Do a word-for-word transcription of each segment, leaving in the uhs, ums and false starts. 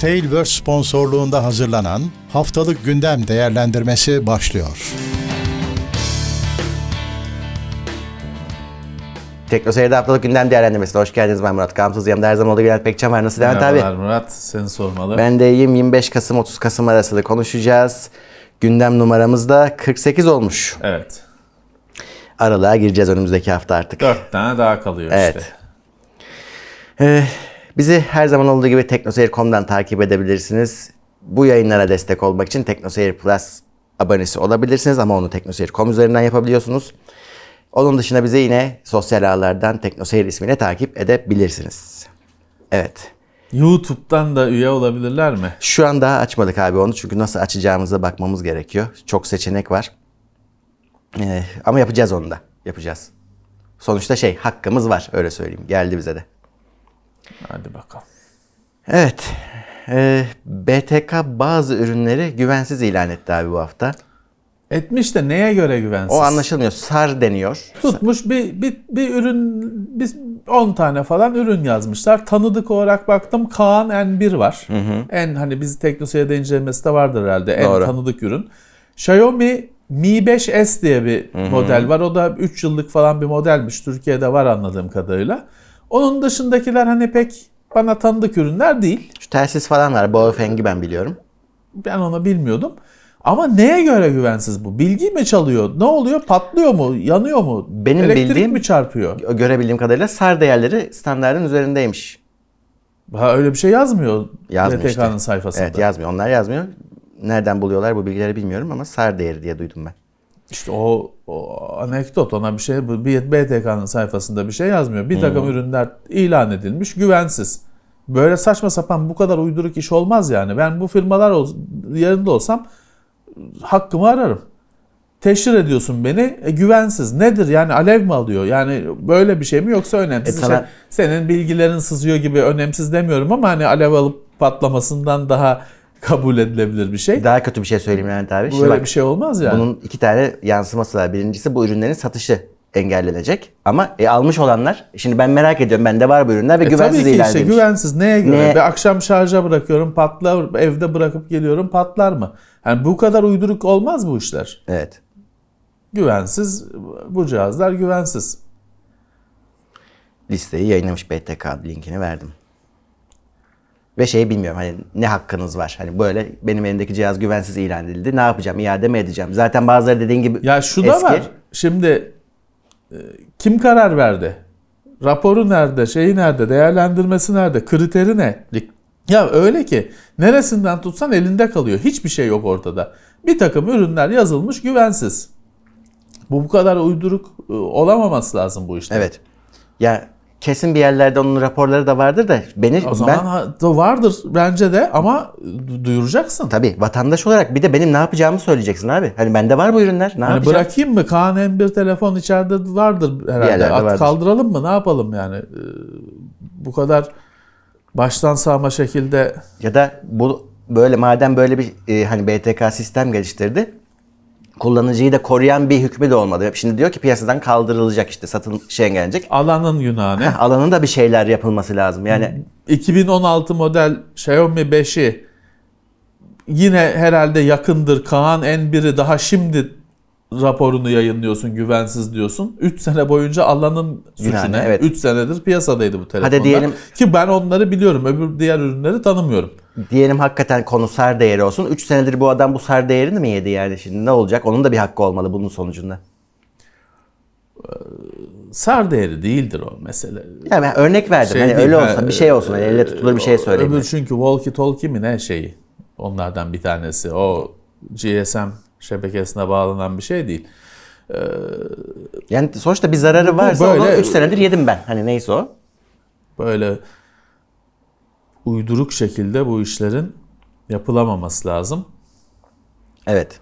Tailverse sponsorluğunda hazırlanan Haftalık Gündem Değerlendirmesi başlıyor. Teknoseyir'de Haftalık Gündem Değerlendirmesi'ne hoş geldiniz. Ben Murat Gamsız. Yanımda her zaman olduğu gibi Levent Pekcan var. Nasıl Levent abi? Merhabalar Murat. Seni sormalı. Ben de iyiyim. yirmi beş Kasım otuz Kasım arasında konuşacağız. Gündem numaramız da kırk sekiz olmuş. Evet. Aralığa gireceğiz önümüzdeki hafta artık. Dört tane daha kalıyor evet. işte. Ee, bizi her zaman olduğu gibi teknoseyir nokta com'dan takip edebilirsiniz. Bu yayınlara destek olmak için Teknoseyir Plus abonesi olabilirsiniz ama onu teknoseyir nokta com üzerinden yapabiliyorsunuz. Onun dışında bizi yine sosyal ağlardan Teknoseyir ismiyle takip edebilirsiniz. Evet. YouTube'dan da üye olabilirler mi? Şu an daha açmadık abi onu çünkü nasıl açacağımıza bakmamız gerekiyor. Çok seçenek var. Ee, ama yapacağız onu da. Yapacağız. Sonuçta şey hakkımız var öyle söyleyeyim. Geldi bize de. Hadi bakalım. Evet. Ee, B T K bazı ürünleri güvensiz ilan etti abi bu hafta. Etmiş de neye göre güvensiz? O anlaşılmıyor. S A R deniyor. Tutmuş bir, bir, bir ürün, biz on tane falan ürün yazmışlar. Tanıdık olarak baktım Kaan N bir var. Hı hı. En hani biz Teknoseyir'de incelemesi de vardır herhalde. Doğru. En tanıdık ürün. Xiaomi Mi beş S diye bir hı hı. model var. O da üç yıllık falan bir modelmiş. Türkiye'de var anladığım kadarıyla. Onun dışındakiler hani pek bana tanıdık ürünler değil. Şu telsiz falan var. Baofeng'i ben biliyorum. Ben onu bilmiyordum. Ama neye göre güvensiz bu? Bilgi mi çalıyor? Ne oluyor? Patlıyor mu? Yanıyor mu? Benim Elektrik bildiğim, mi çarpıyor? Görebildiğim kadarıyla S A R değerleri standartın üzerindeymiş. Ha, öyle bir şey yazmıyor Yazmıyor B T K'nın işte. sayfasında. Evet yazmıyor. Onlar yazmıyor. Nereden buluyorlar bu bilgileri bilmiyorum ama S A R değeri diye duydum ben. İşte o, o anekdot ona bir şey, bir B T K'nın sayfasında bir şey yazmıyor. Bir takım hmm. ürünler ilan edilmiş, güvensiz. Böyle saçma sapan bu kadar uyduruk iş olmaz yani. Ben bu firmalar ol, yerinde olsam hakkımı ararım. Teşhir ediyorsun beni, e, güvensiz. Nedir yani alev mi alıyor? Yani böyle bir şey mi yoksa önemsiz? E, sana... işte senin bilgilerin sızıyor gibi önemsiz demiyorum ama hani alev alıp patlamasından daha kabul edilebilir bir şey. Daha kötü bir şey söyleyeyim Levent abi. Bu böyle bak, bir şey olmaz yani. Bunun iki tane yansıması var. Birincisi bu ürünlerin satışı engellenecek. Ama e, almış olanlar, şimdi ben merak ediyorum. Bende var bu ürünler ve e, güvensiz ilan edilmiş. Tabii ki işte güvensiz. Neye göre? Ne? Bir akşam şarja bırakıyorum patlar, evde bırakıp geliyorum patlar mı? Yani bu kadar uyduruk olmaz bu işler. Evet. Güvensiz, bu cihazlar güvensiz. Listeyi yayınlamış B T K, linkini verdim. Ve şeyi bilmiyorum hani ne hakkınız var. Hani böyle benim elimdeki cihaz güvensiz ilan edildi. Ne yapacağım? İade mi edeceğim? Zaten bazıları dediğin gibi ya şu eski. Da var. Şimdi kim karar verdi? Raporu nerede? Şeyi nerede? Değerlendirmesi nerede? Kriteri ne? Ya öyle ki neresinden tutsan elinde kalıyor. Hiçbir şey yok ortada. Bir takım ürünler yazılmış güvensiz. Bu bu kadar uyduruk olamaması lazım bu işte. Evet. Ya kesin bir yerlerde onun raporları da vardır da beni o zaman ben, vardır bence de ama duyuracaksın. Tabii vatandaş olarak bir de benim ne yapacağımı söyleyeceksin abi. Hani bende var bu ürünler. Ne hani yapacağım? Bırakayım mı? Kaan N bir telefon içeride vardır herhalde. At vardır. Kaldıralım mı? Ne yapalım yani? Ee, bu kadar baştan sağma şekilde. Ya da bu böyle madem böyle bir e, hani B T K sistem geliştirdi. Kullanıcıyı da koruyan bir hükmü de olmadı. Şimdi diyor ki piyasadan kaldırılacak işte satın şey engellenecek. Alanın günahı ne? Alanın da bir şeyler yapılması lazım. Yani iki bin on altı model Xiaomi beşi yine herhalde yakındır. Kaan N bir'i daha şimdi raporunu yayınlıyorsun, güvensiz diyorsun. üç sene boyunca alanın suçu ne? Evet. üç senedir piyasadaydı bu telefonlar. Hadi diyelim, ki ben onları biliyorum. Öbür diğer ürünleri tanımıyorum. Diyelim hakikaten konu S A R değeri olsun. üç senedir bu adam bu S A R değerini mi yedi yani şimdi ne olacak? Onun da bir hakkı olmalı bunun sonucunda. S A R değeri değildir o mesele. Yani ben örnek verdim. Şey hani değil, öyle olsa bir şey olsun. Hani elle tutulur bir şey söyleyeyim. Öbür çünkü walkie talkie mi ne şeyi? Onlardan bir tanesi. O G S M şebekesine bağlanan bir şey değil. Ee, yani sonuçta bir zararı varsa böyle, onu üç senedir yedim ben. Hani neyse o. Böyle uyduruk şekilde bu işlerin yapılamaması lazım. Evet.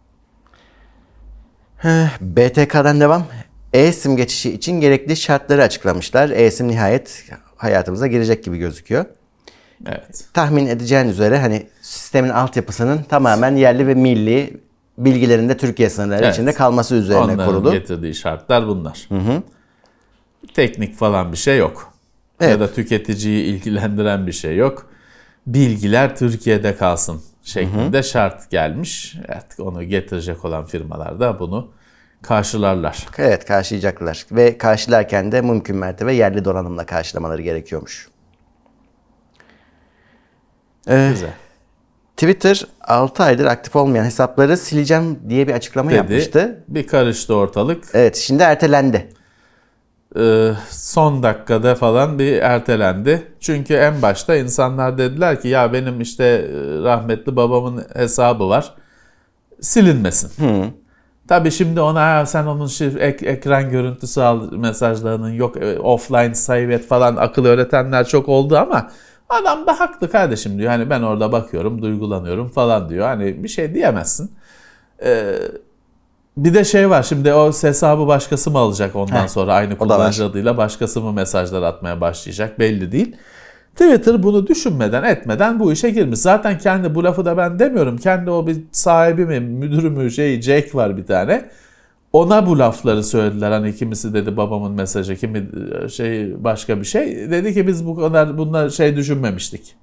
B T K'dan devam. E-SIM geçişi için gerekli şartları açıklamışlar. E-SIM nihayet hayatımıza girecek gibi gözüküyor. Evet. Tahmin edeceğin üzere hani sistemin altyapısının tamamen yerli ve milli bilgilerin de Türkiye sınırları evet. içinde kalması üzerine onların kurulu. Onların getirdiği şartlar bunlar. Hı hı. Teknik falan bir şey yok. Evet. Ya da tüketiciyi ilgilendiren bir şey yok. bilgiler Türkiye'de kalsın şeklinde hı hı. şart gelmiş. Artık onu getirecek olan firmalar da bunu karşılarlar. Evet, karşılayacaklar ve karşılarken de mümkün mertebe yerli donanımla karşılamaları gerekiyormuş. Ee, Güzel. Twitter altı aydır aktif olmayan hesapları sileceğim diye bir açıklama dedi, yapmıştı. Bir karıştı ortalık. Evet, şimdi ertelendi. Ee, son dakikada falan bir ertelendi. Çünkü en başta insanlar dediler ki ya benim işte rahmetli babamın hesabı var. Silinmesin. Hı. Tabii şimdi ona sen onun şif, ek, ekran görüntüsü al mesajlarının yok offline save et falan akıl öğretenler çok oldu ama adam da haklı kardeşim diyor. Hani ben orada bakıyorum, duygulanıyorum falan diyor. Hani bir şey diyemezsin. Ee, bir de şey var şimdi o hesabı başkası mı alacak ondan Heh, sonra aynı kullanıcı adıyla başkası mı mesajlar atmaya başlayacak belli değil. Twitter bunu düşünmeden etmeden bu işe girmiş. Zaten kendi bu lafı da ben demiyorum. Kendi o bir sahibi mi müdürü mü şey Jack var bir tane. Ona bu lafları söylediler. Hani kimisi dedi babamın mesajı, kimi şey başka bir şey. Dedi ki biz bu kadar bunlar şey düşünmemiştik.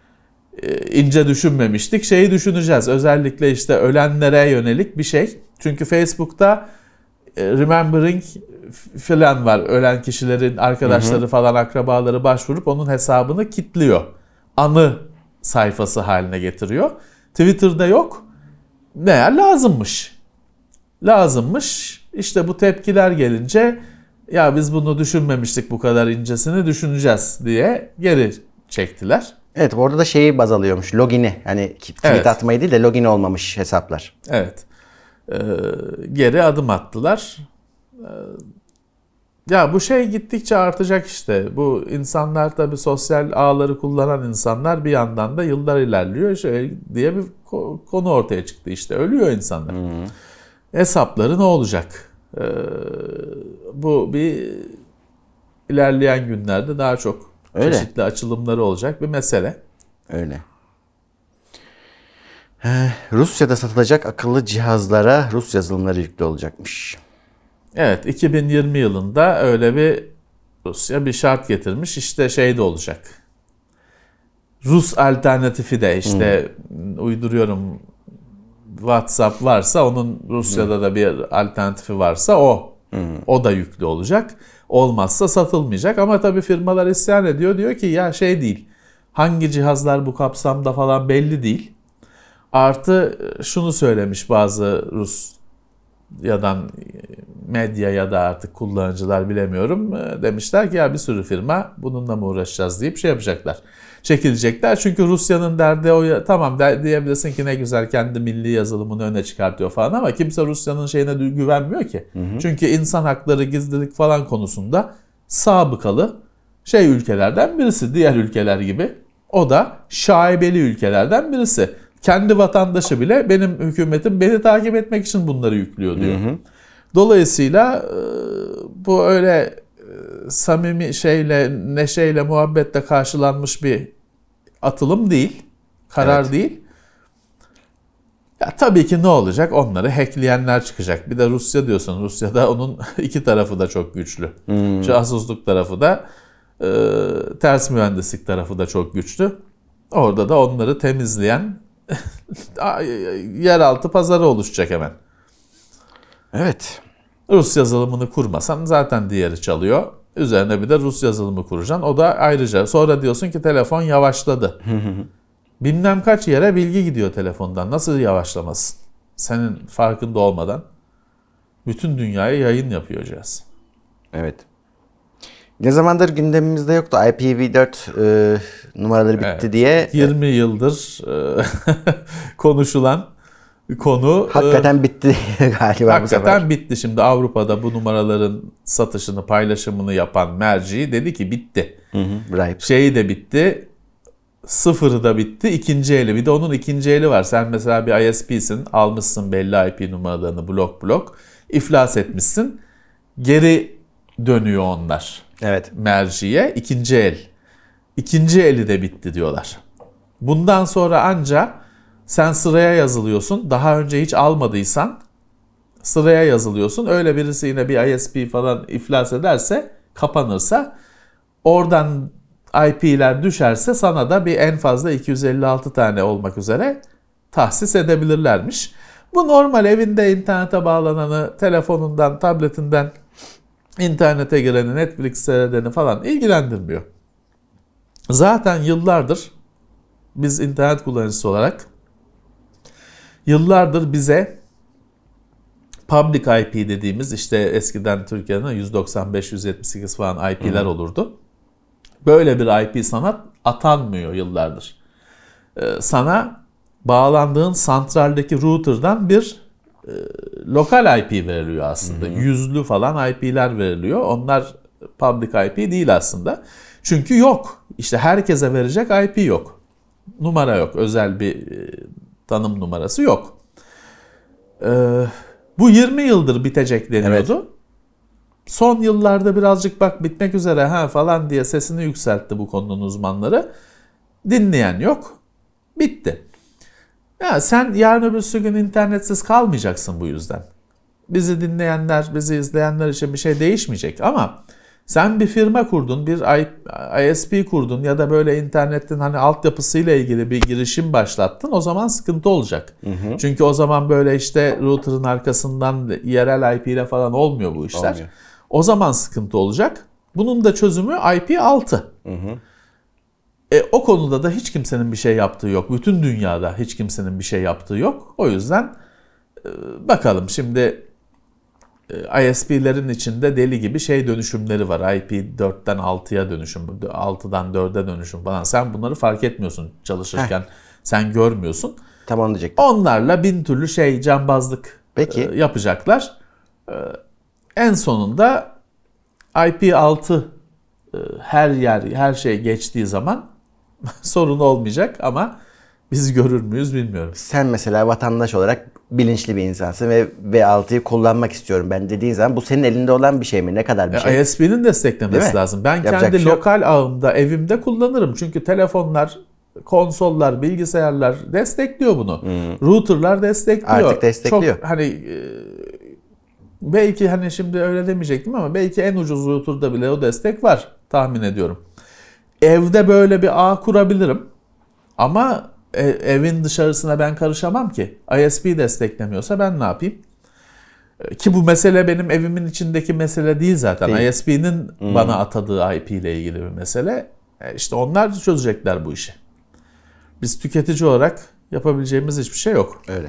İnce düşünmemiştik. Şeyi düşüneceğiz. Özellikle işte ölenlere yönelik bir şey. Çünkü Facebook'ta remembering falan var. Ölen kişilerin arkadaşları hı hı. falan akrabaları başvurup onun hesabını kilitliyor. Anı sayfası haline getiriyor. Twitter'da yok. Meğer lazımmış. Lazımmış. İşte bu tepkiler gelince ya biz bunu düşünmemiştik bu kadar incesini düşüneceğiz diye geri çektiler. Evet, orada da şeyi baz alıyormuş. Login'i. Hani tweet evet. atmayı değil de login olmamış hesaplar. Evet. Ee, geri adım attılar. Ee, ya bu şey gittikçe artacak işte. Bu insanlar tabii sosyal ağları kullanan insanlar bir yandan da yıllar ilerliyor. Şöyle diye bir konu ortaya çıktı işte. Ölüyor insanlar. Hmm. Hesapları ne olacak? Ee, bu bir ilerleyen günlerde daha çok Öyle. çeşitli açılımları olacak bir mesele. Öyle. Ee, Rusya'da satılacak akıllı cihazlara Rus yazılımları yüklü olacakmış. Evet, iki bin yirmi yılında öyle bir Rusya bir şart getirmiş. İşte şey de olacak. Rus alternatifi de işte hmm. uyduruyorum WhatsApp varsa onun Rusya'da hmm. da bir alternatifi varsa o. Hmm. O da yüklü olacak. Olmazsa satılmayacak ama tabii firmalar isyan ediyor. Diyor ki ya şey değil. Hangi cihazlar bu kapsamda falan belli değil. Artı şunu söylemiş bazı Rus yadan medya ya da artık kullanıcılar bilemiyorum. Demişler ki ya bir sürü firma bununla mı uğraşacağız deyip şey yapacaklar. Çekilecekler. Çünkü Rusya'nın derdi o tamam diyebilirsin ki ne güzel kendi milli yazılımını öne çıkartıyor falan ama kimse Rusya'nın şeyine güvenmiyor ki. Hı hı. Çünkü insan hakları, gizlilik falan konusunda sabıkalı şey ülkelerden birisi. Diğer ülkeler gibi. O da şaibeli ülkelerden birisi. Kendi vatandaşı bile benim hükümetim beni takip etmek için bunları yüklüyor diyor. Hı hı. Dolayısıyla bu öyle samimi şeyle, neşeyle, muhabbetle karşılanmış bir atılım değil. Karar evet. değil. Ya tabii ki ne olacak? Onları hackleyenler çıkacak. Bir de Rusya diyorsun. Rusya'da onun iki tarafı da çok güçlü. Hmm. Casusluk tarafı da e, ters mühendislik tarafı da çok güçlü. Orada da onları temizleyen yeraltı pazarı oluşacak hemen. Evet. Rus yazılımını kurmasan zaten diğeri çalıyor. Üzerine bir de Rus yazılımı kuracaksın. O da ayrıca. Sonra diyorsun ki telefon yavaşladı. Bilmem kaç yere bilgi gidiyor telefondan. Nasıl yavaşlamasın? Senin farkında olmadan. Bütün dünyaya yayın yapıyor cihaz. Evet. Ne zamandır gündemimizde yoktu. I P v dört e, numaraları bitti evet. diye. yirmi yıldır e, konuşulan konu. Hakikaten e, bitti galiba bu sefer. Hakikaten bitti. Şimdi Avrupa'da bu numaraların satışını, paylaşımını yapan merci dedi ki bitti. Hı hı, right. Şeyi de bitti. Sıfırı da bitti. İkinci eli. Bir de onun ikinci eli var. Sen mesela bir I S P'sin. Almışsın belli I P numaralarını blok blok. İflas etmişsin. Geri dönüyor onlar. Evet. Merciye. İkinci el. İkinci eli de bitti diyorlar. Bundan sonra anca sen sıraya yazılıyorsun. Daha önce hiç almadıysan sıraya yazılıyorsun. Öyle birisi yine bir I S P falan iflas ederse, kapanırsa oradan I P'ler düşerse sana da bir en fazla iki yüz elli altı tane olmak üzere tahsis edebilirlermiş. Bu normal evinde internete bağlananı, telefonundan, tabletinden internete gireni, Netflix seyredeni falan ilgilendirmiyor. Zaten yıllardır biz internet kullanıcısı olarak yıllardır bize public I P dediğimiz, işte eskiden Türkiye'de yüz doksan beş yüz yetmiş sekiz falan I P'ler olurdu. Böyle bir I P sana atanmıyor yıllardır. Ee, sana bağlandığın santraldeki router'dan bir e, lokal I P veriliyor aslında. Hı hı. Yüzlü falan I P'ler veriliyor. Onlar public I P değil aslında. Çünkü yok. İşte herkese verecek I P yok. Numara yok. Özel bir e, tanım numarası yok. Ee, bu yirmi yıldır bitecek deniyordu. Evet. Son yıllarda birazcık bak bitmek üzere ha falan diye sesini yükseltti bu konunun uzmanları. Dinleyen yok. Bitti. Ya sen yarın öbürsü gün internetsiz kalmayacaksın bu yüzden. Bizi dinleyenler, bizi izleyenler için bir şey değişmeyecek ama sen bir firma kurdun, bir I S P kurdun ya da böyle internetin hani altyapısıyla ilgili bir girişim başlattın, o zaman sıkıntı olacak. Hı hı. Çünkü o zaman böyle işte router'ın arkasından yerel I P ile falan olmuyor bu işler. Olmuyor. O zaman sıkıntı olacak. Bunun da çözümü I P altı. Hı hı. E, o konuda da hiç kimsenin bir şey yaptığı yok. Bütün dünyada hiç kimsenin bir şey yaptığı yok. O yüzden e, bakalım şimdi e, I S P'lerin içinde deli gibi şey dönüşümleri var. I P dörtten altıya dönüşüm, altıdan dörde dönüşüm falan. Sen bunları fark etmiyorsun çalışırken. Heh. Sen görmüyorsun. Tamam diyecektim. Onlarla bin türlü şey cambazlık Peki. E, yapacaklar. E, en sonunda I P altı e, her yer, her şey geçtiği zaman sorun olmayacak ama biz görür müyüz bilmiyorum. Sen mesela vatandaş olarak bilinçli bir insansın ve V altıyı kullanmak istiyorum ben dediğin zaman bu senin elinde olan bir şey mi? Ne kadar bir şey? I S P'nin desteklemesi lazım. Ben Yapacak kendi şey lokal yok. ağımda, evimde kullanırım. Çünkü telefonlar, konsollar, bilgisayarlar destekliyor bunu. Hmm. Router'lar destekliyor. Artık destekliyor. Çok hani belki hani şimdi öyle demeyecektim ama belki en ucuz router'da bile o destek var tahmin ediyorum. Evde böyle bir ağ kurabilirim ama evin dışarısına ben karışamam ki. I S P desteklemiyorsa ben ne yapayım? Ki bu mesele benim evimin içindeki mesele değil zaten. Değil. I S P'nin hmm. bana atadığı I P ile ilgili bir mesele. İşte onlar çözecekler bu işi. Biz tüketici olarak yapabileceğimiz hiçbir şey yok. Öyle.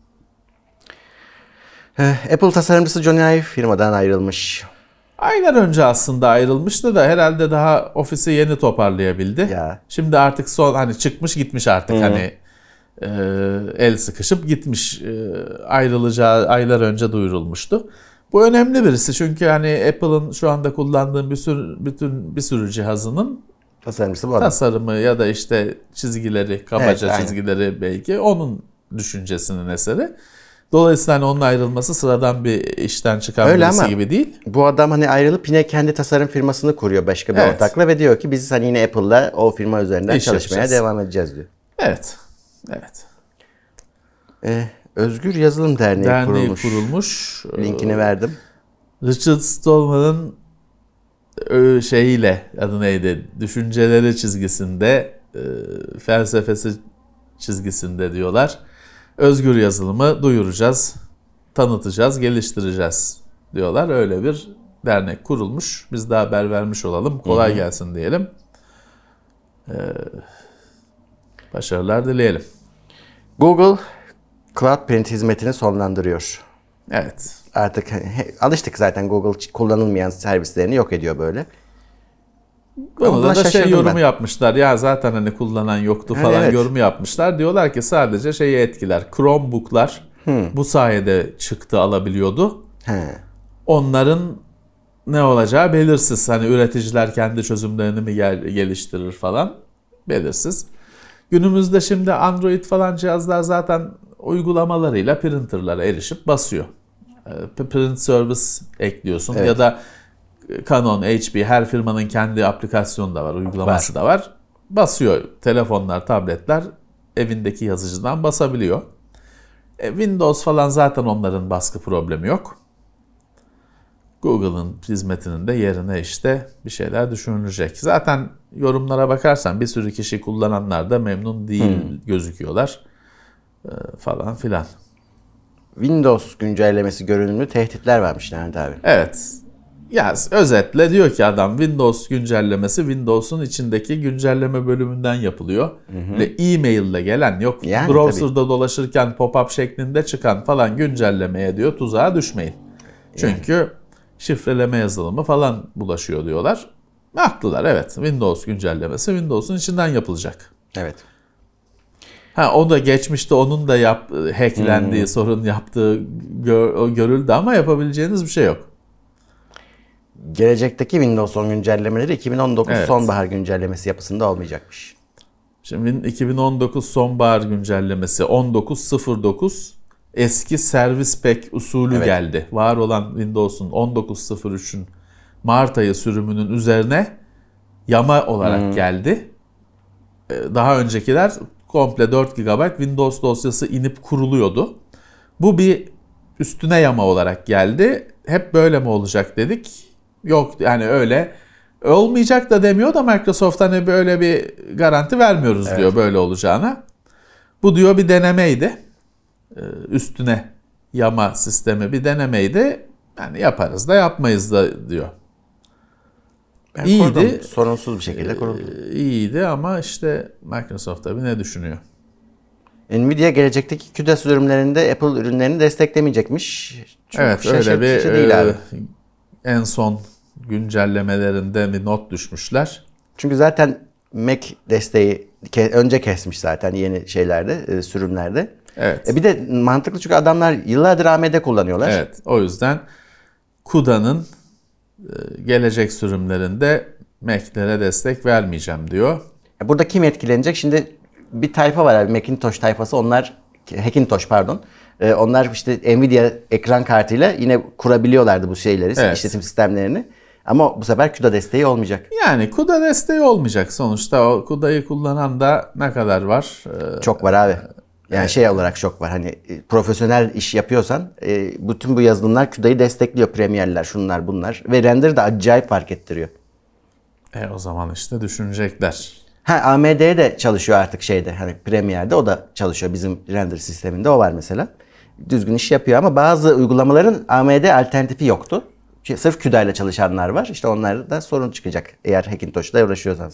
Apple tasarımcısı Jony Ive firmadan ayrılmış. Aylar önce aslında ayrılmıştı da herhalde daha ofisi yeni toparlayabildi. Ya. Şimdi artık son hani çıkmış gitmiş artık. Hı. Hani e, el sıkışıp gitmiş. E, ayrılacağı aylar önce duyurulmuştu. Bu önemli birisi çünkü hani Apple'ın şu anda kullandığı bir sürü, bütün bir sürü cihazının tasarımcısı bu adam. Tasarımı ya da işte çizgileri, kabaca evet, çizgileri aynen. Belki onun düşüncesinin eseri. Dolayısıyla hani onun ayrılması sıradan bir işten çıkan öyle birisi gibi değil. Bu adam hani ayrılıp yine kendi tasarım firmasını kuruyor başka bir evet. ortakla ve diyor ki biz hani yine Apple'la o firma üzerinden İş çalışmaya yapacağız. Devam edeceğiz diyor. Evet. Evet. Ee, Özgür Yazılım Derneği, Derneği kurulmuş. kurulmuş. Linkini verdim. Richard Stallman'ın şeyiyle adı neydi? Düşünceleri çizgisinde, felsefesi çizgisinde diyorlar. Özgür yazılımı duyuracağız, tanıtacağız, geliştireceğiz diyorlar. Öyle bir dernek kurulmuş. Biz de haber vermiş olalım. Kolay Hı-hı. gelsin diyelim. Ee, başarılar dileyelim. Google Cloud Print hizmetini sonlandırıyor. Evet. Artık he, alıştık zaten Google kullanılmayan servislerini yok ediyor böyle. Buna da şey yorumu ben. yapmışlar. Ya zaten hani kullanan yoktu falan evet. yorumu yapmışlar. Diyorlar ki sadece şeyi etkiler. Chromebook'lar hmm. bu sayede çıktı alabiliyordu. He. Onların ne olacağı belirsiz. Hani üreticiler kendi çözümlerini mi gel- geliştirir falan belirsiz. Günümüzde şimdi Android falan cihazlar zaten uygulamalarıyla printerlara erişip basıyor. Print service ekliyorsun evet. ya da Canon, H P her firmanın kendi aplikasyonu da var, uygulaması var. da var. Basıyor telefonlar, tabletler evindeki yazıcıdan basabiliyor. E, Windows falan zaten onların baskı problemi yok. Google'ın hizmetinin de yerine işte bir şeyler düşünülecek. Zaten yorumlara bakarsan bir sürü kişi kullananlar da memnun değil hmm. gözüküyorlar ee, falan filan. Windows güncellemesi görünümlü tehditler varmış Levent abi. Evet. Ya özetle diyor ki adam Windows güncellemesi Windows'un içindeki güncelleme bölümünden yapılıyor. Hı hı. Ve e-mail ile gelen yok. Yani, browser'da tabii. dolaşırken pop-up şeklinde çıkan falan güncellemeye diyor tuzağa düşmeyin. Çünkü yani. şifreleme yazılımı falan bulaşıyor diyorlar. Haklılar evet. Windows güncellemesi Windows'un içinden yapılacak. Evet. Ha o da geçmişte onun da yap, hacklendiği, hmm. sorun yaptığı gör, görüldü ama yapabileceğiniz bir şey yok. Gelecekteki Windows on güncellemeleri iki bin on dokuz evet. sonbahar güncellemesi yapısında olmayacakmış. Şimdi iki bin on dokuz sonbahar güncellemesi on dokuz sıfır dokuz eski servis pack usulü evet. geldi. Var olan Windows'un on dokuz sıfır üçün Mart ayı sürümünün üzerine yama olarak hmm. geldi. Daha öncekiler komple dört gigabayt Windows dosyası inip kuruluyordu. Bu bir üstüne yama olarak geldi. Hep böyle mi olacak dedik. Yok yani öyle olmayacak da demiyor da Microsoft hani böyle bir garanti vermiyoruz evet. diyor böyle olacağına. Bu diyor bir denemeydi. Üstüne yama sistemi bir denemeydi. Yani yaparız da yapmayız da diyor. Ben İyiydi. Kurdum. Sorunsuz bir şekilde kurdum. İyiydi ama işte Microsoft tabii ne düşünüyor? Nvidia gelecekteki Q D A sürümlerinde Apple ürünlerini desteklemeyecekmiş. Çok evet öyle bir değil abi. En son güncellemelerinde bir not düşmüşler. Çünkü zaten Mac desteği önce kesmiş zaten yeni şeylerde, sürümlerde. Evet. E bir de mantıklı çünkü adamlar yıllardır A M D kullanıyorlar. Evet. O yüzden Q D A'nın gelecek sürümlerinde Mac'lere destek vermeyeceğim diyor. Burada kim etkilenecek? Şimdi bir tayfa var abi, Macintosh tayfası. Onlar, Hackintosh pardon. Ee, onlar işte Nvidia ekran kartıyla yine kurabiliyorlardı bu şeyleri, evet. işletim sistemlerini. Ama bu sefer Q D A desteği olmayacak. Yani Q D A desteği olmayacak sonuçta. O Q D A'yı kullanan da ne kadar var? Ee, çok var abi. Yani evet. şey olarak çok var. Hani profesyonel iş yapıyorsan e, bütün bu yazılımlar Q D A'yı destekliyor. Premier'ler, şunlar bunlar. Ve render de acayip fark ettiriyor. E o zaman işte düşünecekler. Ha A M D'de de çalışıyor artık şeyde. Hani Premiere'de o da çalışıyor. Bizim render sisteminde o var mesela. Düzgün iş yapıyor ama bazı uygulamaların A M D alternatifi yoktu. Sırf Q D A ile çalışanlar var. İşte onlarda sorun çıkacak eğer Hackintosh'la uğraşıyorsanız.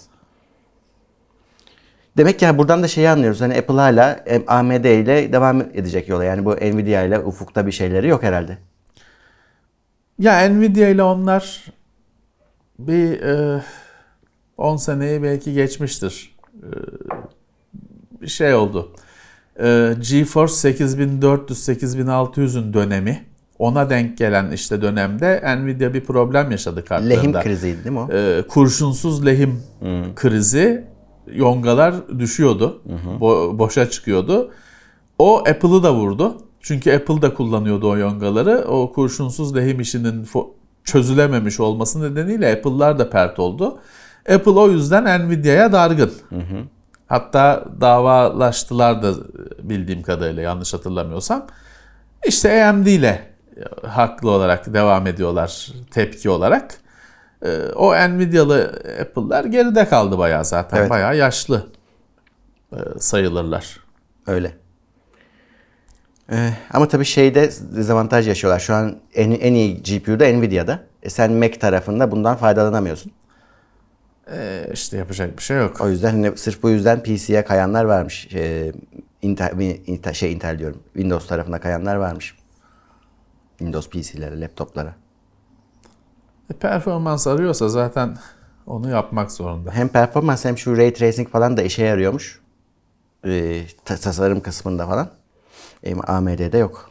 Demek ki yani buradan da şeyi anlıyoruz. Hani Apple hala A M D ile devam edecek yola. Yani bu Nvidia ile ufukta bir şeyleri yok herhalde. Ya Nvidia ile onlar bir e, on seneyi belki geçmiştir. E, bir şey oldu. E, GeForce sekiz bin dört yüz sekiz bin altı yüzün dönemi. Ona denk gelen işte dönemde Nvidia bir problem yaşadı kartlarında. Lehim kriziydi değil mi o? E, kurşunsuz lehim hmm. krizi. Yongalar düşüyordu. Hı hı. Bo- boşa çıkıyordu. O Apple'ı da vurdu. Çünkü Apple da kullanıyordu o yongaları. O kurşunsuz lehim işinin fo- çözülememiş olması nedeniyle Apple'lar da pert oldu. Apple o yüzden Nvidia'ya dargın. Hı hı. Hatta davalaştılar da bildiğim kadarıyla yanlış hatırlamıyorsam. İşte A M D ile haklı olarak devam ediyorlar tepki olarak. O Nvidia'lı Apple'lar geride kaldı bayağı zaten. Evet. Bayağı yaşlı sayılırlar. Öyle. Ee, ama tabii şeyde dezavantaj yaşıyorlar. Şu an en, en iyi G P U'da Nvidia'da. E sen Mac tarafında bundan faydalanamıyorsun. Ee, işte yapacak bir şey yok. O yüzden hani sırf bu yüzden P C'ye kayanlar varmış. Ee, Intel, Intel, şey Intel diyorum. Windows tarafına kayanlar varmış. Windows P C'lere, laptoplara. E, performans arıyorsa zaten onu yapmak zorunda. Hem performans hem şu ray tracing falan da işe yarıyormuş. Ee, tasarım kısmında falan. E, A M D'de yok.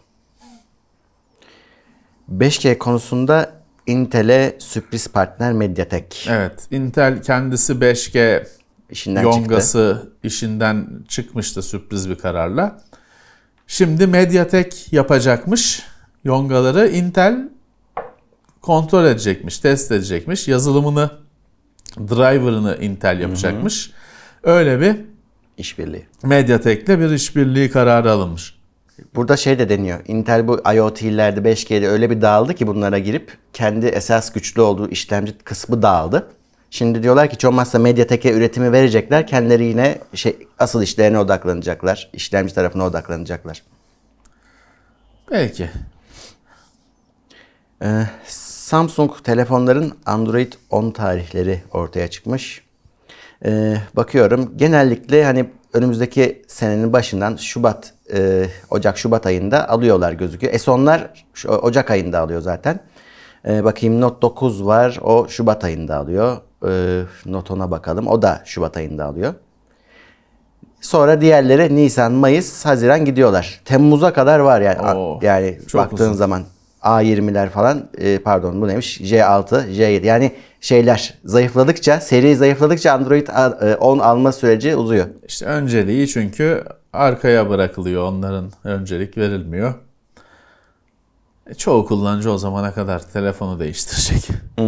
beş G konusunda Intel'e sürpriz partner Mediatek. Evet, Intel kendisi beş G işinden yongası çıktı. işinden çıkmıştı sürpriz bir kararla. Şimdi Mediatek yapacakmış yongaları. Intel kontrol edecekmiş, test edecekmiş. Yazılımını, driver'ını Intel yapacakmış. Hı hı. Öyle bir işbirliği. Mediatek'le bir işbirliği kararı alınmış. Burada şey de deniyor. Intel bu IoT'lerde beş G'de öyle bir dağıldı ki bunlara girip kendi esas güçlü olduğu işlemci kısmı dağıldı. Şimdi diyorlar ki hiç olmazsa Mediatek'e üretimi verecekler. Kendileri yine şey, asıl işlerine odaklanacaklar. İşlemci tarafına odaklanacaklar. Belki. Ee, Samsung telefonların Android on tarihleri ortaya çıkmış. Ee, bakıyorum genellikle hani önümüzdeki senenin başından Şubat, e, Ocak-Şubat ayında alıyorlar gözüküyor. S on'lar şu- Ocak ayında alıyor zaten. Ee, bakayım Note dokuz var, o Şubat ayında alıyor. Ee, Note on'a bakalım, o da Şubat ayında alıyor. Sonra diğerleri Nisan, Mayıs, Haziran gidiyorlar. Temmuz'a kadar var yani. A- Oo, yani çok baktığın uzun. zaman A yirmiler falan, e, pardon bu neymiş? J altı, J yedi. Yani şeyler zayıfladıkça, seri zayıfladıkça Android a- e, on alma süreci uzuyor. İşte önceliği çünkü arkaya bırakılıyor. Onların öncelik verilmiyor. E, çoğu kullanıcı o zamana kadar telefonu değiştirecek.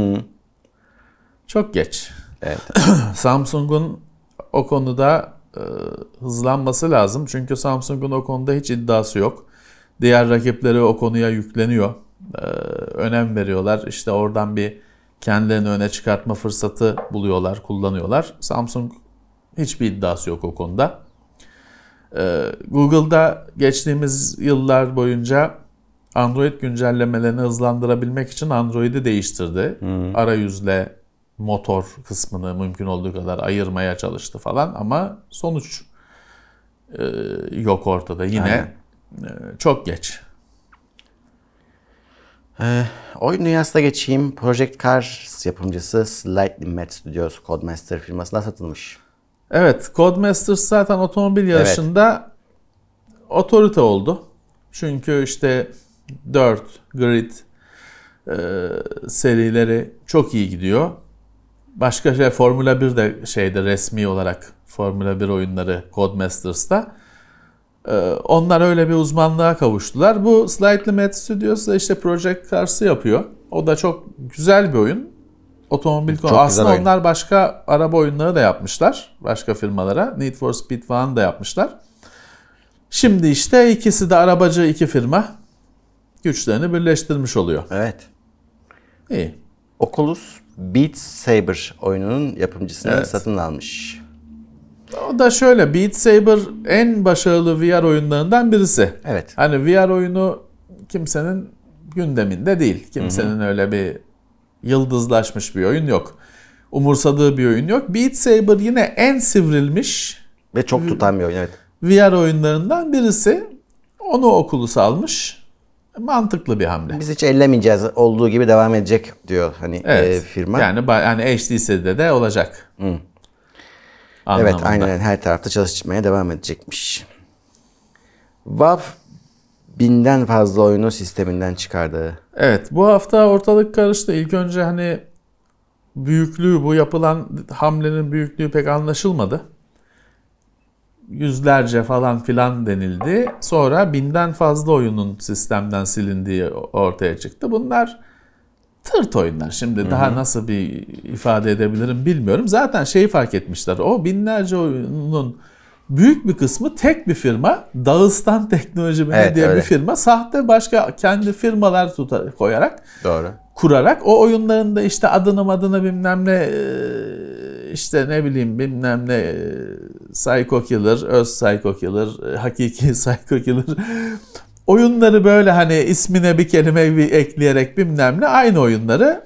Çok geç. Evet. Samsung'un o konuda e, hızlanması lazım. Çünkü Samsung'un o konuda hiç iddiası yok. Diğer rakipleri o konuya yükleniyor. E, önem veriyorlar. İşte oradan bir kendilerini öne çıkartma fırsatı buluyorlar, kullanıyorlar. Samsung hiçbir iddiası yok o konuda. E, Google'da geçtiğimiz yıllar boyunca Android güncellemelerini hızlandırabilmek için Android'i değiştirdi. Arayüzle motor kısmını mümkün olduğu kadar ayırmaya çalıştı falan ama sonuç e, yok ortada. Yine e, çok geç. Ee, oyun dünyasına geçeyim. Project Cars yapımcısı Slightly Mad Studios Codemaster firmasına satılmış. Evet, Codemasters zaten otomobil yarışında otorite oldu. Çünkü işte dört, Grid e, serileri çok iyi gidiyor. Başka şey Formula bir de şeyde resmi olarak Formula bir oyunları Codemasters'ta. Ee, onlar öyle bir uzmanlığa kavuştular. Bu Slightly Mad Studios da işte Project Cars'ı yapıyor. O da çok güzel bir oyun. Otomobil konu. Aslında oyun. onlar başka araba oyunları da yapmışlar. Başka firmalara. Need for Speed falan da yapmışlar. Şimdi işte ikisi de arabacı iki firma güçlerini birleştirmiş oluyor. Evet. İyi. Oculus Beat Saber oyununun yapımcısını Evet. satın almış. O da şöyle, Beat Saber en başarılı V R oyunlarından birisi. Evet. Hani V R oyunu kimsenin gündeminde değil. Kimsenin öyle bir yıldızlaşmış bir oyun yok. Umursadığı bir oyun yok. Beat Saber yine en sivrilmiş Ve çok tutan bir oyun, evet. V R oyunlarından birisi. Onu Oculus almış. Mantıklı bir hamle. Biz hiç ellemeyeceğiz, olduğu gibi devam edecek diyor hani Evet. e, firma. Yani ba- hani H D seride de olacak. Evet, Anlamında. aynen her tarafta çalışmaya devam edecekmiş. Valve binden fazla oyunu sisteminden çıkardı. Evet, bu hafta ortalık karıştı. İlk önce hani büyüklüğü, bu yapılan hamlenin büyüklüğü pek anlaşılmadı. Yüzlerce falan filan denildi. Sonra binden fazla oyunun sistemden silindiği ortaya çıktı. Bunlar tırt oyunlar. Şimdi daha nasıl bir ifade edebilirim bilmiyorum. Zaten şeyi fark etmişler. O binlerce oyunun büyük bir kısmı tek bir firma. Dağıstan Teknoloji mi ne Evet, diye öyle. bir firma. Sahte başka kendi firmalar tuta, koyarak, Doğru. kurarak o oyunların da işte adını adını bilmem ne işte ne bileyim bilmem ne Psycho Killer, Öz Psycho Killer, Hakiki Psycho Killer oyunları böyle hani ismine bir kelime bir ekleyerek bilmem ne aynı oyunları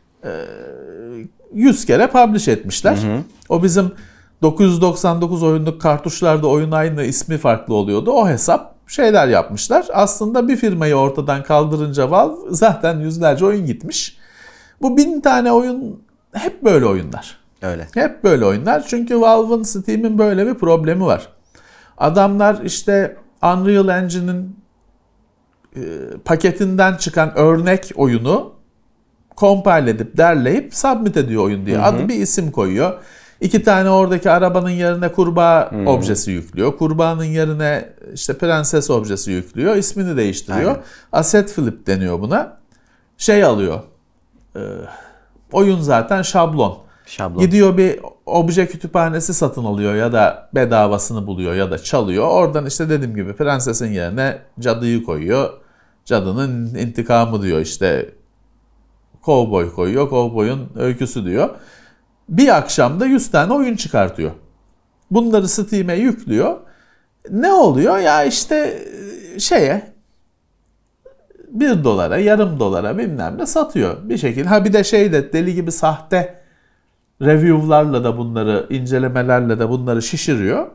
yüz kere publish etmişler. Hı hı. O bizim dokuz yüz doksan dokuz oyunluk kartuşlarda oyun aynı, ismi farklı oluyordu. O hesap şeyler yapmışlar. Aslında bir firmayı ortadan kaldırınca Valve zaten yüzlerce oyun gitmiş. Bu bin tane oyun hep böyle oyunlar. Öyle. Hep böyle oyunlar. Çünkü Valve'ın, Steam'in böyle bir problemi var. Adamlar işte Unreal Engine'in e, paketinden çıkan örnek oyunu compile edip derleyip submit ediyor oyun diye. Hı hı. Adı bir isim koyuyor. İki tane oradaki arabanın yerine kurbağa hmm. objesi yüklüyor. Kurbağanın yerine işte prenses objesi yüklüyor. İsmini değiştiriyor. Aynen. Asset flip deniyor buna. Şey alıyor. E, oyun zaten şablon. Şablon. Gidiyor bir obje kütüphanesi satın alıyor ya da bedavasını buluyor ya da çalıyor. Oradan işte dediğim gibi prensesin yerine cadıyı koyuyor. Cadının intikamı diyor işte. Kovboy koyuyor. Kovboyun öyküsü diyor. Bir akşamda yüz tane oyun çıkartıyor. Bunları Steam'e yüklüyor. Ne oluyor? Ya işte şeye bir dolara, yarım dolara bilmem ne satıyor bir şekilde. Ha bir de şey de deli gibi sahte review'larla da bunları, incelemelerle de bunları şişiriyor.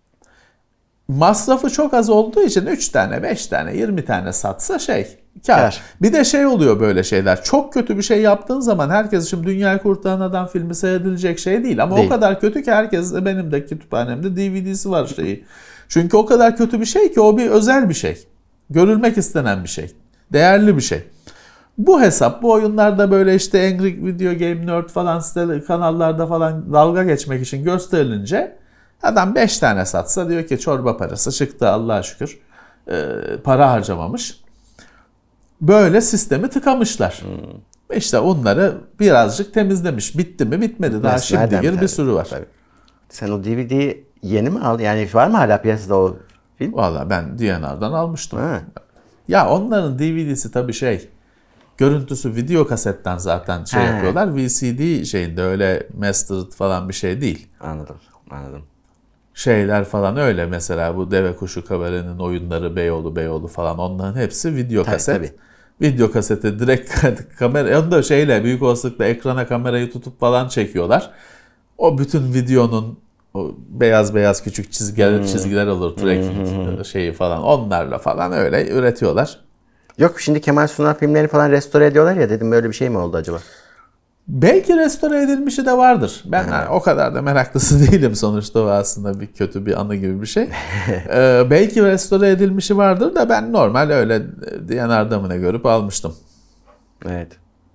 Masrafı çok az olduğu için üç tane, beş tane, yirmi tane satsa şey kar. Kar. Bir de şey oluyor böyle şeyler. Çok kötü bir şey yaptığın zaman herkes şimdi Dünyayı Kurtaran Adam filmi seyredilecek şey değil. Ama Değil. o kadar kötü ki herkes de benim de kütüphanemde D V D'si var şeyi. Çünkü o kadar kötü bir şey ki o bir özel bir şey. Görülmek istenen bir şey. Değerli bir şey. Bu hesap bu oyunlarda böyle işte Angry Video Game Nerd falan site, kanallarda falan dalga geçmek için gösterilince adam beş tane satsa diyor ki çorba parası çıktı Allah'a şükür. Ee, para harcamamış. Böyle sistemi tıkamışlar. Hmm. İşte onları birazcık temizlemiş. Bitti mi? Bitmedi. Daha Mesela şimdi nereden bir tabii, sürü var. tabii. Sen o D V D'yi yeni mi aldın? Yani var mı hala piyasada o film? Valla ben D and R'dan almıştım. Ha. Ya onların D V D'si tabii şey, görüntüsü video kasetten zaten şey He. yapıyorlar. V C D şeyinde öyle mastered falan bir şey değil. Anladım, anladım. Şeyler falan öyle mesela bu Deve Kuşu Kabare'nin oyunları, Beyoğlu Beyoğlu falan onların hepsi video Tabii, kaset. tabii. Video kasete direkt kamera, onu da şeyle büyük olasılıkla ekrana kamerayı tutup falan çekiyorlar. O bütün videonun o beyaz beyaz küçük çizgiler, çizgiler olur tracking şeyi falan onlarla falan öyle üretiyorlar. Yok şimdi Kemal Sunal filmlerini falan restore ediyorlar ya dedim böyle bir şey mi oldu acaba? Belki restore edilmişi de vardır. Ben yani o kadar da meraklısı değilim sonuçta o aslında bir kötü bir anı gibi bir şey. ee, belki restore edilmişi vardır da ben normal öyle D and R'da mı ne görüp almıştım. Evet.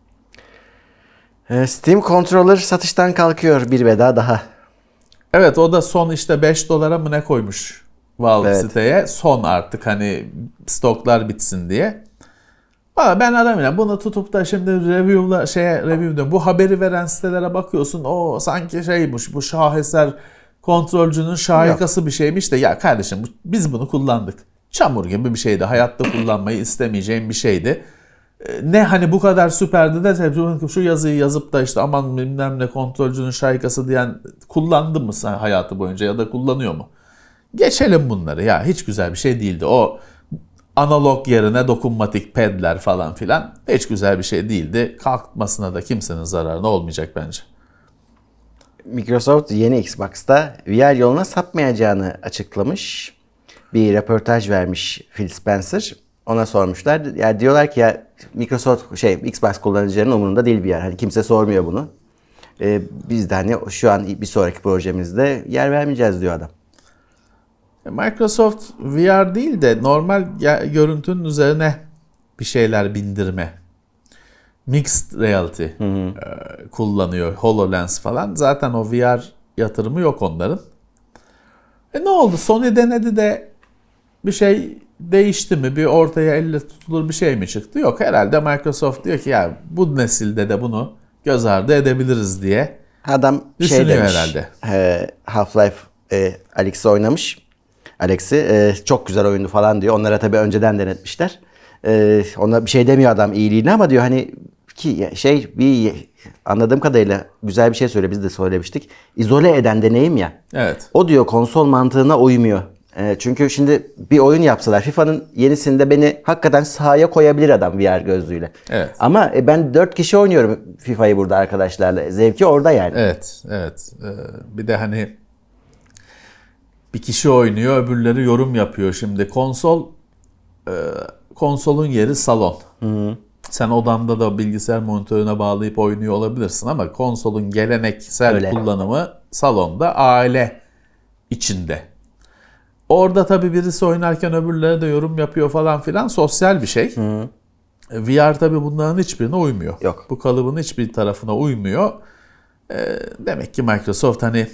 Ee, Steam Controller satıştan kalkıyor bir veda daha. Evet o da son işte beş dolara mı ne koymuş Valve Evet. siteye. Son artık hani stoklar bitsin diye. Valla ben adamım bunu tutup da şimdi review'la şeye review'da bu haberi veren sitelere bakıyorsun. O sanki şeymiş bu şaheser kontrolcünün şahikası bir şeymiş de ya kardeşim biz bunu kullandık. Çamur gibi bir şeydi. Hayatta kullanmayı istemeyeceğim bir şeydi. Ne hani bu kadar süperdi de şu yazıyı yazıp da işte aman bilmem ne kontrolcünün şahikası diyen kullandı mı hayatı boyunca ya da kullanıyor mu? Geçelim bunları ya hiç güzel bir şey değildi. O analog yerine dokunmatik pedler falan filan hiç güzel bir şey değildi. Kalkmasına da kimsenin zararına olmayacak bence. Microsoft yeni Xbox'ta V R yoluna sapmayacağını açıklamış. Bir röportaj vermiş Phil Spencer. Ona sormuşlar. Yani diyorlar ki ya Microsoft şey Xbox kullanıcılarının umurunda değil V R. Hani kimse sormuyor bunu. Ee, biz de hani şu an bir sonraki projemizde yer vermeyeceğiz diyor adam. Microsoft V R değil de normal görüntünün üzerine bir şeyler bindirme. Mixed reality hı hı. E, kullanıyor. HoloLens falan. Zaten o V R yatırımı yok onların. E ne oldu? Sony denedi de bir şey değişti mi? Bir ortaya elle tutulur bir şey mi çıktı? Yok. Herhalde Microsoft diyor ki ya bu nesilde de bunu göz ardı edebiliriz diye adam şey demiş. Herhalde. E, Half-Life e, Alyx'i oynamış. Alex'i e, çok güzel oyundu falan diyor. Onlara tabii önceden denetmişler. E, ona bir şey demiyor adam iyiliğine ama diyor hani ki şey bir anladığım kadarıyla güzel bir şey söyle biz de söylemiştik. İzole eden deneyim ya. Evet. O diyor konsol mantığına uymuyor. E, çünkü şimdi bir oyun yapsalar FIFA'nın yenisinde beni hakikaten sahaya koyabilir adam V R gözlüğüyle. Evet. Ama e, ben dört kişi oynuyorum FIFA'yı burada arkadaşlarla. Zevki orada yani. Evet, evet. Ee, bir de hani bir kişi oynuyor, öbürleri yorum yapıyor. Şimdi konsol, e, konsolun yeri salon. Hı hı. Sen odanda da bilgisayar monitörüne bağlayıp oynuyor olabilirsin ama konsolun geleneksel Öyle. kullanımı salonda, aile içinde. Orada tabii birisi oynarken öbürleri de yorum yapıyor falan filan sosyal bir şey. Hı. V R tabii bunların hiçbirine uymuyor. Yok. Bu kalıbın hiçbir tarafına uymuyor. E, demek ki Microsoft hani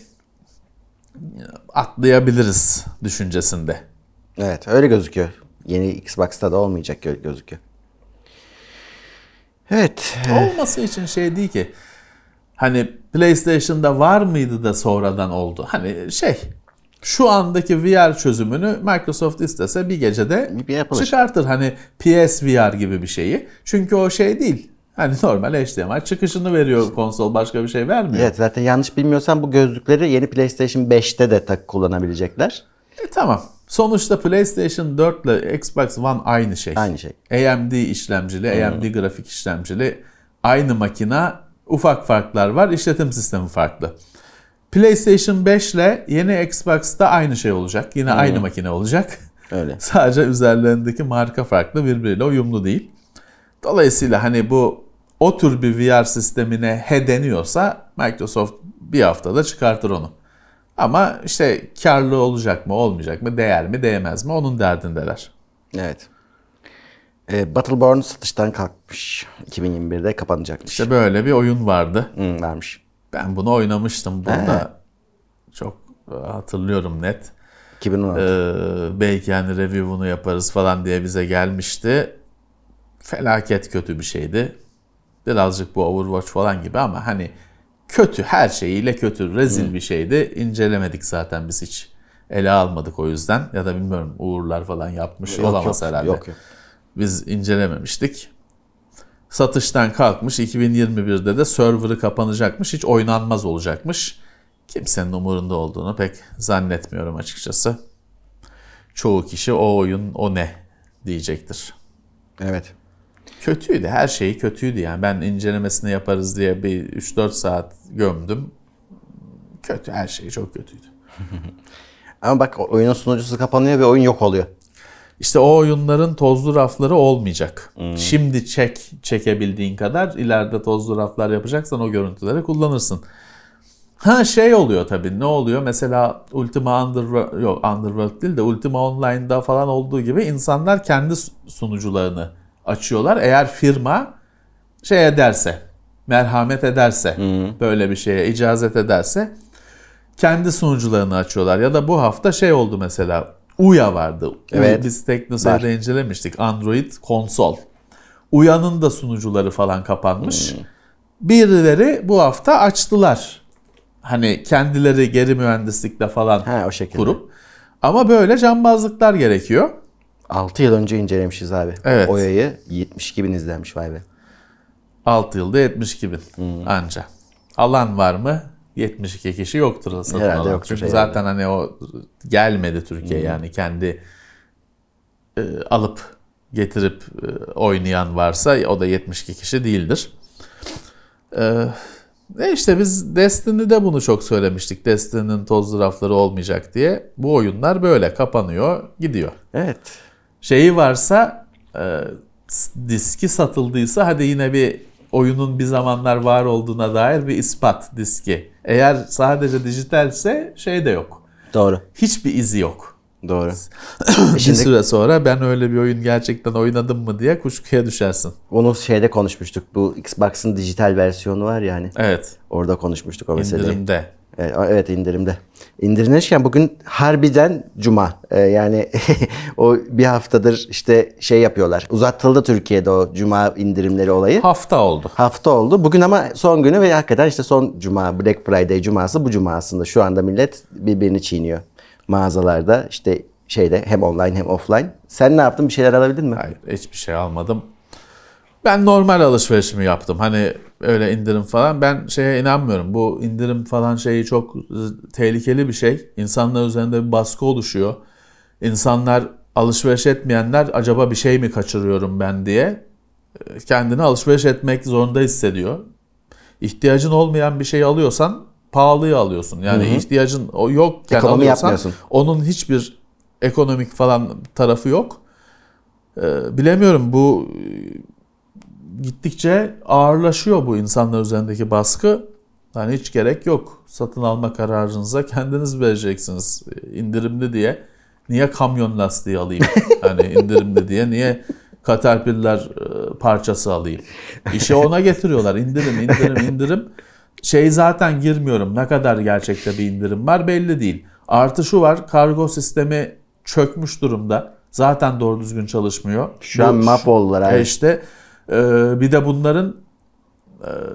atlayabiliriz düşüncesinde. Evet öyle gözüküyor. Yeni Xbox'ta da olmayacak gözüküyor. Evet. Olması için şey değil ki. Hani PlayStation'da var mıydı da sonradan oldu? Hani şey, şu andaki V R çözümünü Microsoft istese bir gecede Bir yapılır. çıkartır. Hani P S V R gibi bir şeyi. Çünkü o şey değil. Hani normal H D M I çıkışını veriyor konsol, başka bir şey vermiyor. Evet, zaten yanlış bilmiyorsam bu gözlükleri yeni PlayStation beşte de tak kullanabilecekler. E tamam. Sonuçta PlayStation dört ile Xbox One aynı şey. Aynı şey. A M D işlemcili, A M D grafik işlemcili. Aynı makina, ufak farklar var. İşletim sistemi farklı. PlayStation beş ile yeni Xbox'ta aynı şey olacak. Yine hmm. aynı makine olacak. Öyle. Sadece üzerlerindeki marka farklı, birbiriyle uyumlu değil. Dolayısıyla hani bu o tür bir V R sistemine he deniyorsa Microsoft bir haftada çıkartır onu. Ama işte karlı olacak mı, olmayacak mı, değer mi, değmez mi, onun derdindeler. Evet. E, Battleborn satıştan kalkmış. iki bin yirmi birde kapanacakmış. İşte böyle bir oyun vardı. Hmm, varmış. Ben bunu oynamıştım. Burada çok hatırlıyorum net. iki bin on altı. Ee, belki hani review'unu yaparız falan diye bize gelmişti. Felaket kötü bir şeydi. Birazcık bu Overwatch falan gibi ama hani kötü, her şeyiyle kötü, rezil hmm. bir şeydi. İncelemedik zaten biz hiç. Ele almadık o yüzden. Ya da bilmiyorum, Uğurlar falan yapmış yok, olamaz yok, herhalde. Yok, yok. Biz incelememiştik. Satıştan kalkmış. iki bin yirmi birde de server'ı kapanacakmış. Hiç oynanmaz olacakmış. Kimsenin umurunda olduğunu pek zannetmiyorum açıkçası. Çoğu kişi o oyun o ne diyecektir. Evet. Kötüydü. Her şey kötüydü yani. Ben incelemesini yaparız diye bir üç dört saat gömdüm. Kötü. Her şey çok kötüydü. Ama bak, oyunun sunucusu kapanıyor ve oyun yok oluyor. İşte o oyunların tozlu rafları olmayacak. Hmm. Şimdi çek, çekebildiğin kadar. İleride tozlu raflar yapacaksan o görüntüleri kullanırsın. Ha şey oluyor tabii. Ne oluyor? Mesela Ultima Underworld, yok Underworld değil de Ultima Online'da falan olduğu gibi insanlar kendi sunucularını açıyorlar. Eğer firma şey ederse, merhamet ederse, hmm. böyle bir şeye icazet ederse kendi sunucularını açıyorlar. Ya da bu hafta şey oldu mesela, Uya vardı. Evet. Biz TeknoSeyir'de incelemiştik. Android konsol. Uya'nın da sunucuları falan kapanmış. Hmm. Birileri bu hafta açtılar. Hani kendileri geri mühendislikle falan ha, o şekilde kurup. Ama böyle cambazlıklar gerekiyor. altı yıl önce incelemişiz abi. Evet. Oya'yı yetmiş iki bin izlenmiş, vay be. altı yılda yetmiş iki bin hmm. anca. Alan var mı? yetmiş iki kişi yoktur satın herhalde alan. Yoktur Çünkü şey zaten yani. hani o gelmedi Türkiye hmm. yani kendi e, alıp getirip e, oynayan varsa o da yetmiş iki kişi değildir. E, e işte biz Destiny'de bunu çok söylemiştik. Destiny'nin tozlu rafları olmayacak diye. Bu oyunlar böyle kapanıyor, gidiyor. Evet. Şeyi varsa e, diski satıldıysa hadi yine bir oyunun bir zamanlar var olduğuna dair bir ispat diski. Eğer sadece dijitalse şey de yok. Doğru. Hiçbir izi yok. Doğru. bir Şimdi, süre sonra ben öyle bir oyun gerçekten oynadım mı diye kuşkuya düşersin. Onu şeyde konuşmuştuk. Bu Xbox'ın dijital versiyonu var yani. Evet. Orada konuşmuştuk o meseleyi. İndirimde. Evet, evet indirimde. İndirimleşken bugün harbiden Cuma. Ee, yani o bir haftadır işte şey yapıyorlar. Uzattıldı Türkiye'de o Cuma indirimleri olayı. Hafta oldu. Hafta oldu. Bugün ama son günü ve hakikaten işte son Cuma, Black Friday Cuması bu Cuma aslında. Şu anda millet birbirini çiğniyor. Mağazalarda işte şeyde hem online hem offline. Sen ne yaptın? Bir şeyler alabildin mi? Hayır, hiçbir şey almadım. Ben normal alışverişimi yaptım. Hani öyle indirim falan. Ben şeye inanmıyorum. Bu indirim falan şeyi çok tehlikeli bir şey. İnsanlar üzerinde bir baskı oluşuyor. İnsanlar, alışveriş etmeyenler acaba bir şey mi kaçırıyorum ben diye kendini alışveriş etmek zorunda hissediyor. İhtiyacın olmayan bir şey alıyorsan pahalıya alıyorsun. Yani hı hı. ihtiyacın yokken ekonomi alıyorsan yapmıyorsun. Onun hiçbir ekonomik falan tarafı yok. Ee, bilemiyorum, bu gittikçe ağırlaşıyor bu insanlar üzerindeki baskı. Yani hiç gerek yok. Satın alma kararınıza kendiniz vereceksiniz. İndirimli diye niye kamyon lastiği alayım? Hani indirimli diye niye Caterpillar parçası alayım? İşi ona getiriyorlar. İndirim, indirim, indirim. Şey zaten girmiyorum. Ne kadar gerçekte bir indirim var belli değil. Artı şu var. Kargo sistemi çökmüş durumda. Zaten doğru düzgün çalışmıyor. Şu an mahvoldular abi. İşte bir de bunların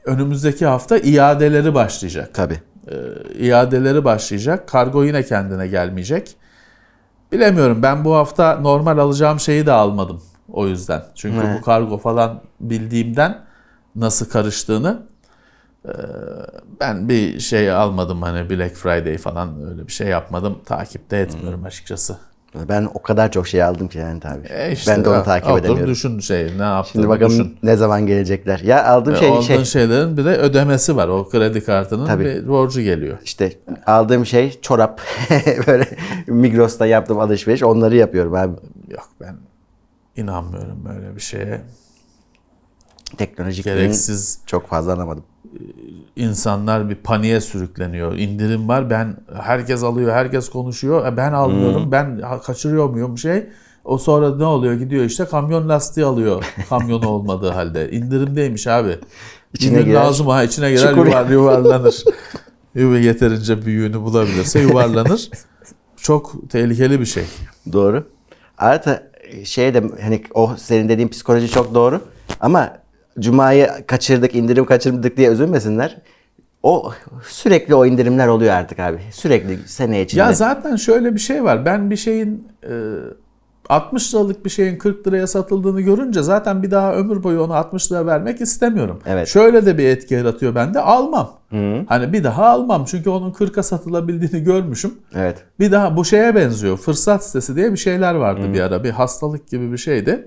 önümüzdeki hafta iadeleri başlayacak. Tabii. Ee, iadeleri başlayacak. Kargo yine kendine gelmeyecek. Bilemiyorum, ben bu hafta normal alacağım şeyi de almadım o yüzden. Çünkü Ne? bu kargo falan bildiğimden nasıl karıştığını e, ben bir şey almadım, hani Black Friday falan öyle bir şey yapmadım. Takipte etmiyorum açıkçası. Ben o kadar çok şey aldım ki yani tabii. E işte, ben de onu ha, takip otur, edemiyorum. düşün şey ne yaptığını Şimdi bakalım düşün. ne zaman gelecekler. Ya aldığım Ve şey aldığın şey şeylerin bir de ödemesi var. O kredi kartının Tabii. bir borcu geliyor. işte aldığım şey çorap. Böyle Migros'ta yaptığım alışveriş, onları yapıyorum abi. Yok, ben inanmıyorum böyle bir şeye. Teknolojik ürün Gereksiz çok fazla anlamadım. insanlar bir paniğe sürükleniyor. İndirim var, ben herkes alıyor, herkes konuşuyor. E, ben almıyorum, ben ha- kaçırıyor muyum şey. O sonra ne oluyor? Gidiyor işte kamyon lastiği alıyor. Kamyonu olmadığı halde. İndirimdeymiş abi. İçine İndirim girer, lazım ha, içine girer, çukur- yuvar, yuvarlanır. Yuva yeterince büyüğünü bulabilirse yuvarlanır. Çok tehlikeli bir şey. Doğru. Artı şey de hani o senin dediğin psikoloji çok doğru. Ama Cuma'yı kaçırdık, indirim kaçırdık diye üzülmesinler. O sürekli o indirimler oluyor artık abi. Sürekli sene içinde. Ya zaten şöyle bir şey var. Ben bir şeyin e, altmış liralık bir şeyin kırk liraya satıldığını görünce zaten bir daha ömür boyu onu altmış lira vermek istemiyorum. Evet. Şöyle de bir etki yaratıyor bende. Almam. Hani bir daha almam. Çünkü onun kırka satılabildiğini görmüşüm. Evet. Bir daha bu şeye benziyor. Fırsat sitesi diye bir şeyler vardı bir ara. Bir hastalık gibi bir şeydi.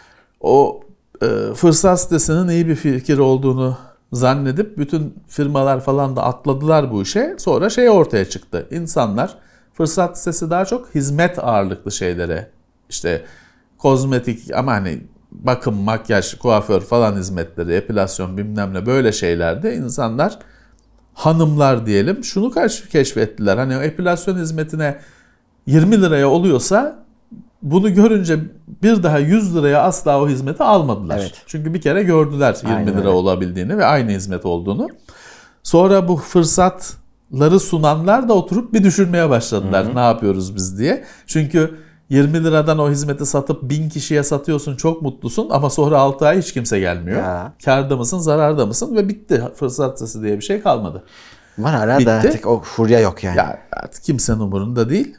O e, fırsat sitesinin iyi bir fikir olduğunu zannedip bütün firmalar falan da atladılar bu işe. Sonra şey ortaya çıktı. İnsanlar fırsat sitesi daha çok hizmet ağırlıklı şeylere, işte kozmetik ama hani bakım, makyaj, kuaför falan hizmetleri, epilasyon bilmem ne böyle şeylerde insanlar, hanımlar diyelim, şunu karşı keşfettiler. Hani o epilasyon hizmetine yirmi liraya oluyorsa bunu görünce bir daha yüz liraya asla o hizmeti almadılar. Evet. Çünkü bir kere gördüler yirmi Aynen lira öyle. olabildiğini ve aynı hizmet olduğunu. Sonra bu fırsatları sunanlar da oturup bir düşünmeye başladılar. Ne yapıyoruz biz diye. Çünkü yirmi liradan o hizmeti satıp bin kişiye satıyorsun, çok mutlusun ama sonra altı ay hiç kimse gelmiyor. Ya. Kârda mısın, zararda mısın ve bitti. Fırsat sitesi diye bir şey kalmadı. Var hala Bitti. da artık o furya yok yani. Ya artık kimsenin umurunda değil.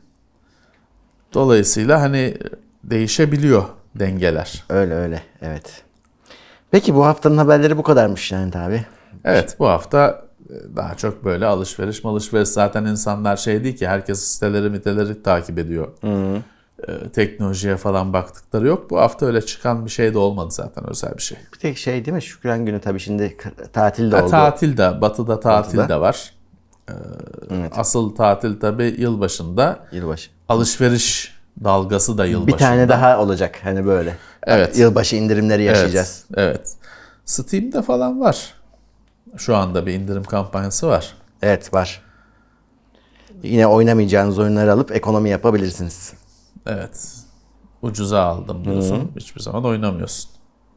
Dolayısıyla hani değişebiliyor dengeler. Öyle öyle, evet. Peki bu haftanın haberleri bu kadarmış yani abi. Evet, bu hafta daha çok böyle alışveriş alışveriş zaten insanlar şey değil ki, herkes siteleri miteleri takip ediyor. Ee, teknolojiye falan baktıkları yok. Bu hafta öyle çıkan bir şey de olmadı zaten, özel bir şey. Bir tek şey değil mi? Şükran günü tabii şimdi k- tatil de Ha, oldu. tatil de, batıda tatil Batıda. de var. Ee, Evet. Asıl tatil tabii yılbaşında. Yılbaşı. Alışveriş dalgası da yılbaşında. Bir tane daha olacak hani böyle. Evet. Yılbaşı indirimleri yaşayacağız. Evet, evet. Steam'de falan var. Şu anda bir indirim kampanyası var. Evet, var. Yine oynamayacağınız oyunları alıp ekonomi yapabilirsiniz. Evet. Ucuza aldım diyorsun. Hiçbir zaman oynamıyorsun.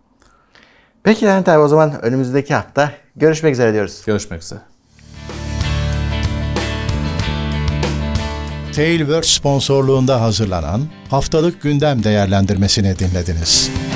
Peki Levent abi, o zaman önümüzdeki hafta görüşmek üzere diyoruz. Görüşmek üzere. Tailwords sponsorluğunda hazırlanan Haftalık Gündem Değerlendirmesini dinlediniz.